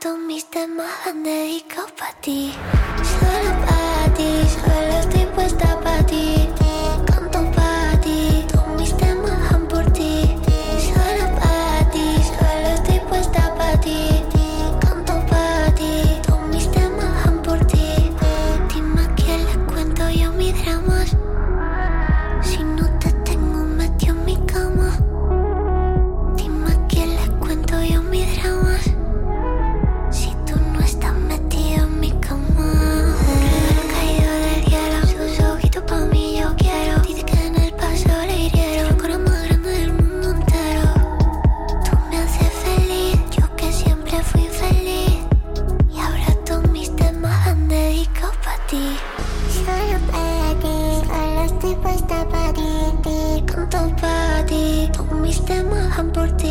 todos mis temas han dedicado pa' ti. Solo pa' ti, solo estoy puesta pa' ti. Canto pa' ti, todos mis temas van por ti. Solo pa' ti, solo estoy puesta pa' ti. Canto pa' ti, todos mis temas van por ti. Dime a quién le cuento yo mis dramas. Si no te tengo metido en mi cama. Dime a quién le cuento yo mis dramas. Si tú no estás metido en mi cama. Un regalo caído del cielo. Sus ojitos pa' mí yo quiero. Dice que en el paso le hirieron. El corazón más grande del mundo entero. Tú me haces feliz, yo que siempre fui feliz. Y ahora todos mis temas han dedicado pa' ti. Solo para ti, solo estoy puesta pa' ti. Canto pa' ti, todos mis temas van por ti.